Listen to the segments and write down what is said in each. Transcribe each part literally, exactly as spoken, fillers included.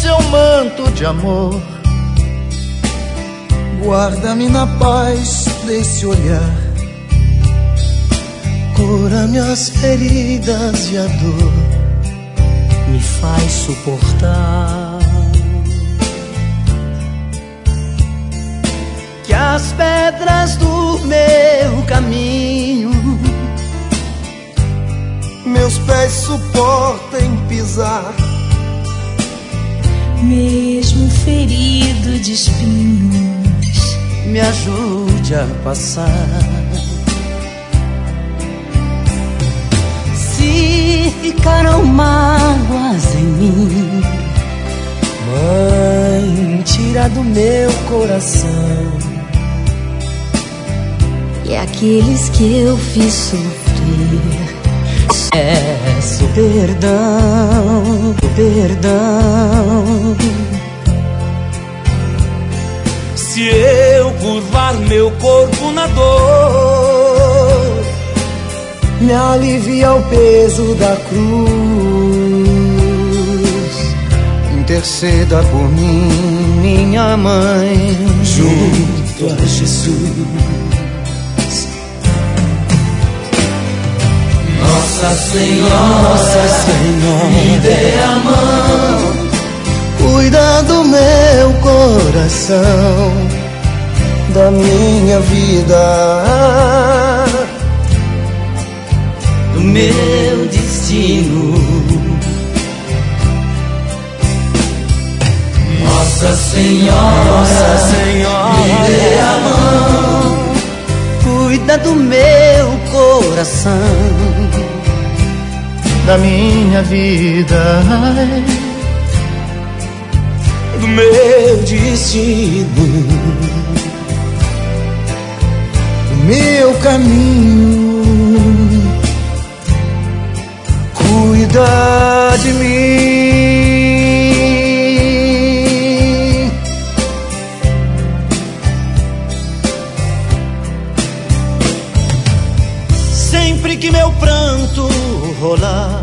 seu manto de amor. Guarda-me na paz desse olhar, cura minhas feridas e a dor me faz suportar. Que as pedras do meu caminho meus pés suportem pisar, mesmo ferido de espinhos, me ajude a passar. Se ficaram mágoas em mim, Mãe, tira do meu coração. E aqueles que eu fiz sofrer, peço perdão, perdão. Se eu curvar meu corpo na dor, me alivia o peso da cruz. Interceda por mim, minha mãe, junto a Jesus. Nossa Senhora, Nossa Senhora, me dê a mão, cuida do meu coração, da minha vida, do meu destino. Nossa Senhora, Nossa Senhora, me dê a mão, cuida do meu coração, da minha vida, do meu destino, do meu caminho, cuida de mim. Sempre que meu pranto rolar,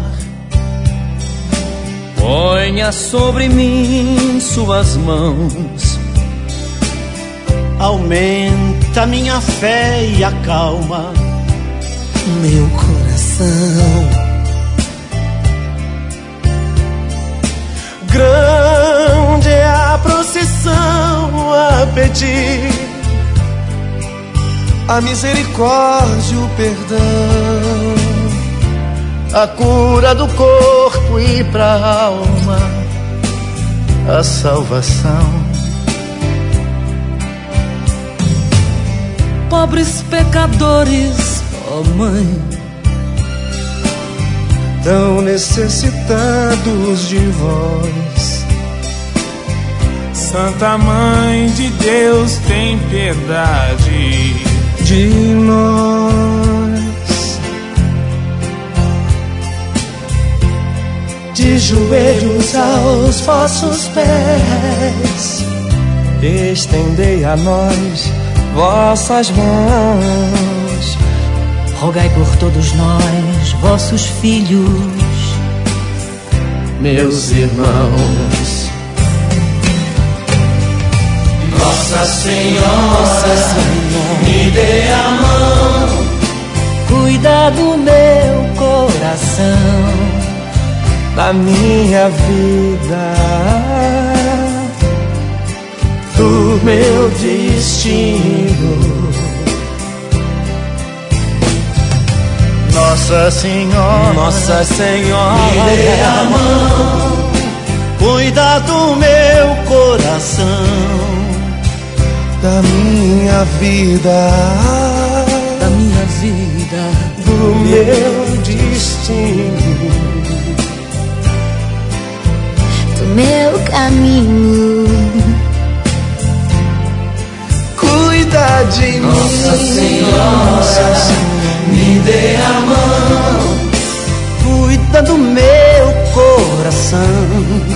ponha sobre mim suas mãos, aumenta minha fé e acalma meu coração. Grande é a procissão a pedir A misericórdia, o perdão, a cura do corpo e pra alma, a salvação. Pobres pecadores, ó Mãe, tão necessitados de vós. Santa Mãe de Deus, tem piedade de nós. De joelhos aos vossos pés, estendei a nós vossas mãos. rogai por todos nós, vossos filhos, meus irmãos. Nossa Senhora, Nossa Senhora, me dê a mão, cuida do meu coração, da minha vida, do meu destino. Nossa Senhora, Nossa Senhora, me dê a mão, cuida do meu coração, da minha vida, da minha vida, do meu destino, do meu caminho. Cuida de mim, Nossa Senhora, me dê a mão, cuida do meu coração,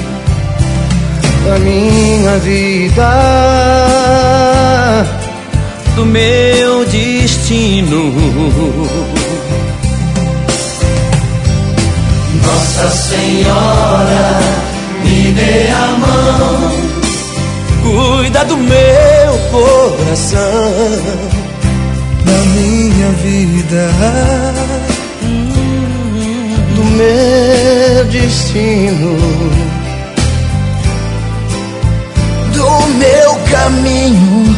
da minha vida, do meu destino. Nossa Senhora, me dê a mão, do meu coração, da minha vida, do meu destino, do meu caminho.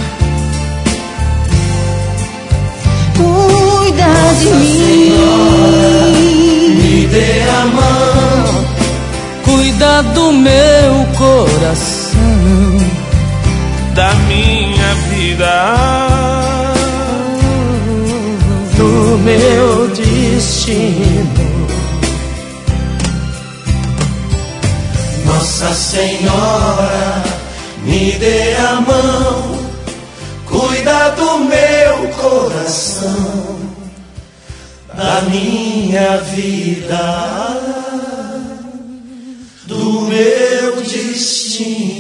Cuida de Nossa mim, Senhora, me dê a mão, Cuida do meu coração, da minha vida, do meu destino. Nossa Senhora, me dê a mão, cuida do meu coração, da minha vida, do meu destino.